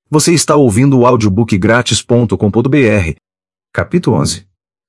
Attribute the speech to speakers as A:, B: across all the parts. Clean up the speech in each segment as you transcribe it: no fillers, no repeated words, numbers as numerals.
A: Você está ouvindo o audiobookgratis.com.br. Capítulo 11.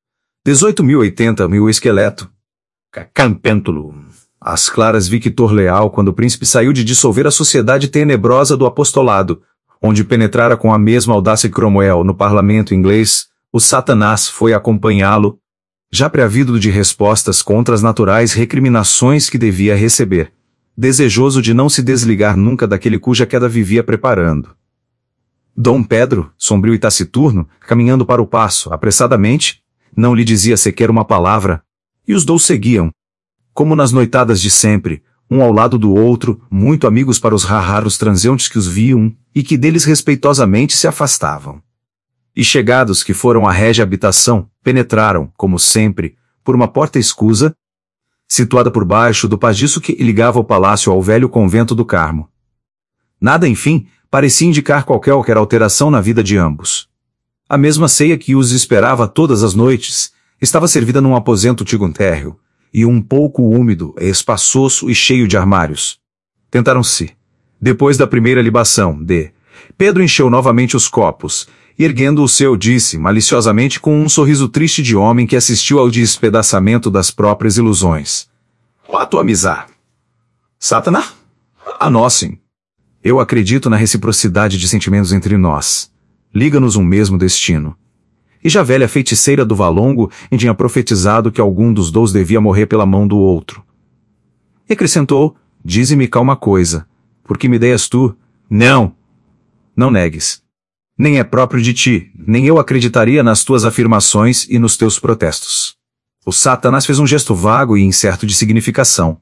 A: 18.080 esqueleto. Campêntulo. Às claras Victor Leal quando o príncipe saiu de dissolver a sociedade tenebrosa do apostolado, onde penetrara com a mesma audácia que Cromwell no parlamento inglês, o Satanás foi acompanhá-lo, já preavido de respostas contra as naturais recriminações que devia receber, desejoso de não se desligar nunca daquele cuja queda vivia preparando. Dom Pedro, sombrio e taciturno, caminhando para o paço, apressadamente, não lhe dizia sequer uma palavra, e os dois seguiam, como nas noitadas de sempre, um ao lado do outro, muito amigos para os raros transeuntes que os viam, e que deles respeitosamente se afastavam. E chegados que foram à régia habitação, penetraram, como sempre, por uma porta escusa, situada por baixo do pajiço que ligava o palácio ao velho convento do Carmo. Nada, enfim, parecia indicar qualquer alteração na vida de ambos. A mesma ceia que os esperava todas as noites, estava servida num aposento tigre-térreo, e um pouco úmido, espaçoso e cheio de armários. Tentaram-se. Depois da primeira libação, Pedro encheu novamente os copos, e erguendo o seu, disse, maliciosamente com um sorriso triste de homem que assistiu ao despedaçamento das próprias ilusões. A tua amizade. Satanás? A nós, sim. Eu acredito na reciprocidade de sentimentos entre nós. Liga-nos um mesmo destino. E já a velha feiticeira do Valongo tinha profetizado que algum dos dois devia morrer pela mão do outro. E acrescentou, dize-me cá uma coisa, porque me deias tu? Não negues. Nem é próprio de ti, nem eu acreditaria nas tuas afirmações e nos teus protestos. O Satanás fez um gesto vago e incerto de significação.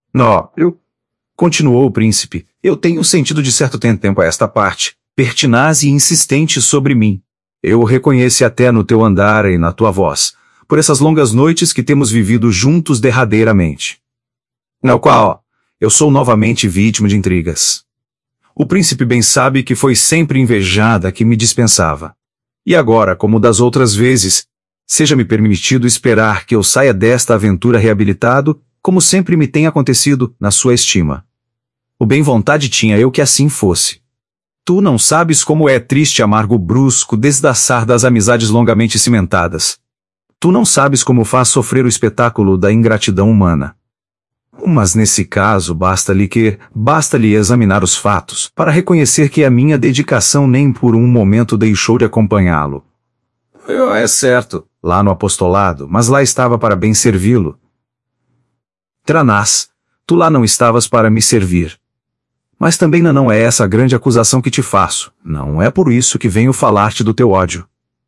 A: Continuou o príncipe, eu tenho sentido de certo tempo a esta parte, pertinaz e insistente sobre mim. Eu o reconheço até no teu andar e na tua voz, por essas longas noites que temos vivido juntos derradeiramente. No qual, eu sou novamente vítima de intrigas. O príncipe bem sabe que foi sempre invejada que me dispensava. E agora, como das outras vezes, seja-me permitido esperar que eu saia desta aventura reabilitado, como sempre me tem acontecido, na sua estima. O bem-vontade tinha eu que assim fosse. Tu não sabes como é triste e amargo brusco desdaçar das amizades longamente cimentadas. Tu não sabes como faz sofrer o espetáculo da ingratidão humana. Mas nesse caso basta-lhe examinar os fatos, para reconhecer que a minha dedicação nem por um momento deixou de acompanhá-lo. É certo, lá no apostolado, mas lá estava para bem servi-lo. Tranás, tu lá não estavas para me servir. Mas também não é essa a grande acusação que te faço, não é por isso que venho falar-te do teu ódio.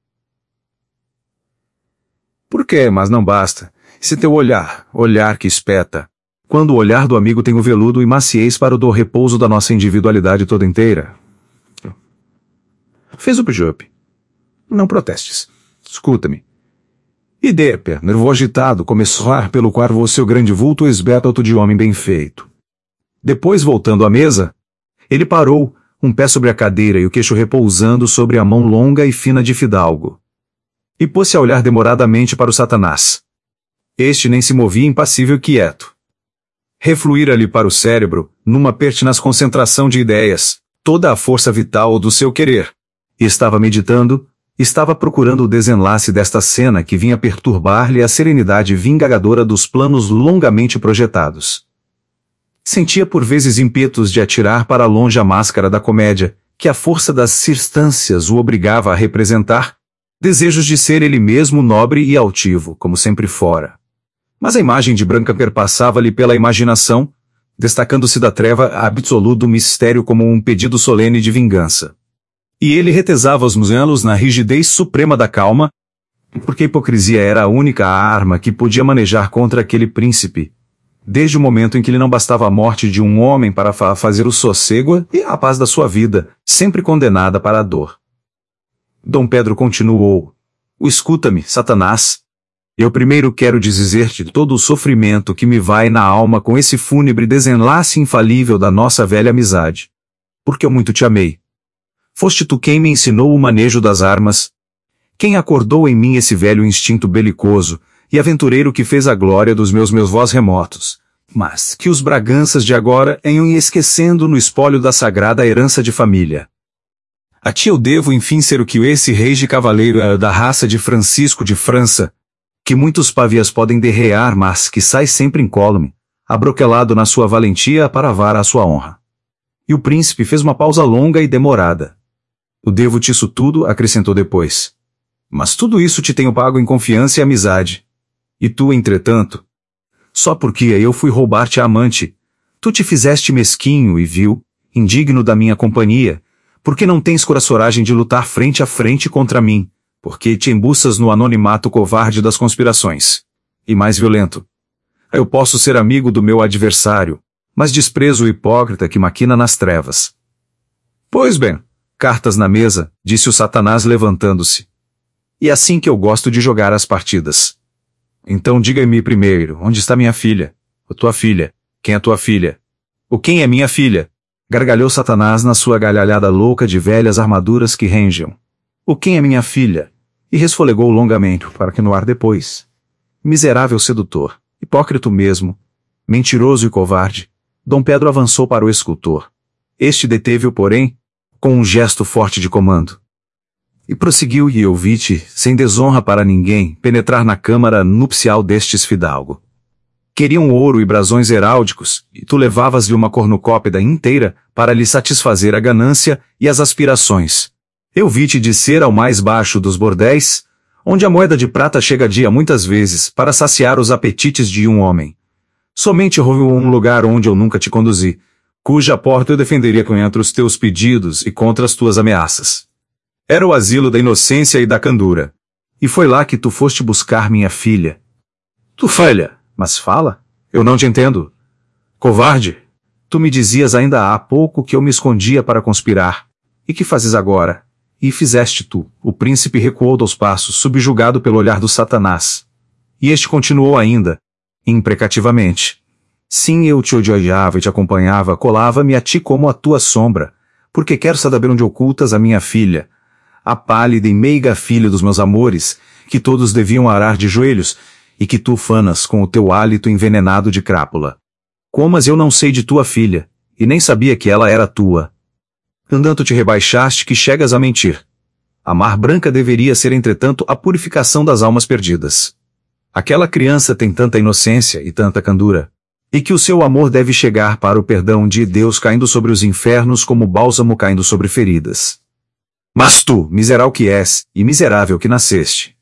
A: Por quê? Mas não basta. Esse teu olhar que espeta, quando o olhar do amigo tem o veludo e maciez para o do repouso da nossa individualidade toda inteira. Fez o Pijup. Não protestes. Escuta-me. E Deper, nervoso agitado, começar pelo qual o seu grande vulto esbeta-o de homem bem feito. Depois, voltando à mesa, ele parou, um pé sobre a cadeira e o queixo repousando sobre a mão longa e fina de fidalgo. E pôs-se a olhar demoradamente para o Satanás. Este nem se movia impassível e quieto. Refluíra-lhe para o cérebro, numa pertinaz concentração de ideias, toda a força vital do seu querer. E estava meditando, estava procurando o desenlace desta cena que vinha perturbar-lhe a serenidade vingadora dos planos longamente projetados. Sentia por vezes ímpetos de atirar para longe a máscara da comédia, que a força das circunstâncias o obrigava a representar, desejos de ser ele mesmo nobre e altivo, como sempre fora. Mas a imagem de Branca perpassava-lhe pela imaginação, destacando-se da treva absoluta do mistério como um pedido solene de vingança. E ele retesava os muselos na rigidez suprema da calma, porque a hipocrisia era a única arma que podia manejar contra aquele príncipe, desde o momento em que lhe não bastava a morte de um homem para fazer o sossego e a paz da sua vida, sempre condenada para a dor. Dom Pedro continuou, escuta-me, Satanás. Eu primeiro quero dizer-te todo o sofrimento que me vai na alma com esse fúnebre desenlace infalível da nossa velha amizade. Porque eu muito te amei. Foste tu quem me ensinou o manejo das armas, quem acordou em mim esse velho instinto belicoso, e aventureiro que fez a glória dos meus vós remotos, mas que os Braganças de agora iam esquecendo no espólio da sagrada herança de família. A ti eu devo enfim ser o que esse rei de cavaleiro é da raça de Francisco de França, que muitos pavias podem derrear, mas que sai sempre incólume, abroquelado na sua valentia para vara a sua honra. E o príncipe fez uma pausa longa e demorada. Eu devo-te isso tudo, acrescentou depois. Mas tudo isso te tenho pago em confiança e amizade. E tu, entretanto, só porque eu fui roubar-te a amante, tu te fizeste mesquinho e vil, indigno da minha companhia, porque não tens coragem de lutar frente a frente contra mim, porque te embuças no anonimato covarde das conspirações. E mais violento. Eu posso ser amigo do meu adversário, mas desprezo o hipócrita que maquina nas trevas. Pois bem, cartas na mesa, disse o Satanás levantando-se. E é assim que eu gosto de jogar as partidas. Então diga-me primeiro, onde está minha filha? A tua filha. Quem é tua filha? O quem é minha filha? Gargalhou Satanás na sua gargalhada louca de velhas armaduras que rangem. O quem é minha filha? E resfolegou longamente, para que no ar depois. Miserável sedutor, hipócrito mesmo, mentiroso e covarde, Dom Pedro avançou para o escultor. Este deteve-o, porém, com um gesto forte de comando. E prosseguiu e eu vi-te, sem desonra para ninguém, penetrar na câmara nupcial destes fidalgo. Queriam ouro e brasões heráldicos, e tu levavas-lhe uma cornucópida inteira para lhe satisfazer a ganância e as aspirações. Eu vi-te descer ao mais baixo dos bordéis, onde a moeda de prata chega dia muitas vezes para saciar os apetites de um homem. Somente houve um lugar onde eu nunca te conduzi, cuja porta eu defenderia contra os teus pedidos e contra as tuas ameaças. Era o asilo da inocência e da candura. E foi lá que tu foste buscar minha filha. Tu falha, mas fala. Eu não te entendo. Covarde, tu me dizias ainda há pouco que eu me escondia para conspirar. E que fazes agora? E fizeste tu. O príncipe recuou 2 passos, subjugado pelo olhar do Satanás. E este continuou ainda, imprecativamente. Sim, eu te odiava e te acompanhava, colava-me a ti como a tua sombra, porque quero saber onde ocultas a minha filha, a pálida e meiga filha dos meus amores, que todos deviam arar de joelhos, e que tu fanas com o teu hálito envenenado de crápula. Comas eu não sei de tua filha, e nem sabia que ela era tua. Andando te rebaixaste que chegas a mentir. A mar branca deveria ser, entretanto, a purificação das almas perdidas. Aquela criança tem tanta inocência e tanta candura, e que o seu amor deve chegar para o perdão de Deus caindo sobre os infernos como bálsamo caindo sobre feridas. Mas tu, miserável que és, e miserável que nasceste,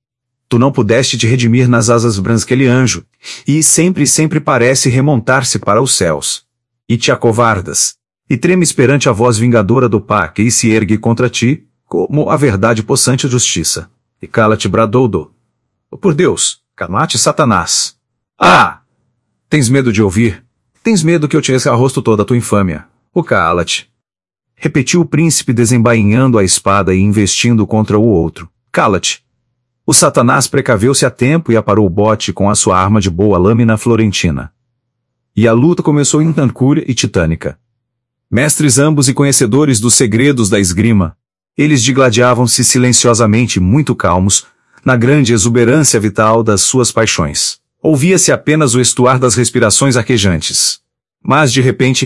A: tu não pudeste te redimir nas asas brancas daquele anjo, e sempre parece remontar-se para os céus. E te acovardas, e tremes perante a voz vingadora do Pá que se ergue contra ti, como a verdade possante justiça. E cala-te, bradou do. Por Deus, cala-te, Satanás. Ah! Tens medo de ouvir? Tens medo que eu te arrosto toda a tua infâmia? O cala-te. Repetiu o príncipe desembainhando a espada e investindo contra o outro. Cala-te. O Satanás precaveu-se a tempo e aparou o bote com a sua arma de boa lâmina florentina. E a luta começou instancúria e titânica. Mestres ambos e conhecedores dos segredos da esgrima, eles digladiavam-se silenciosamente muito calmos, na grande exuberância vital das suas paixões. Ouvia-se apenas o estoar das respirações arquejantes. Mas de repente,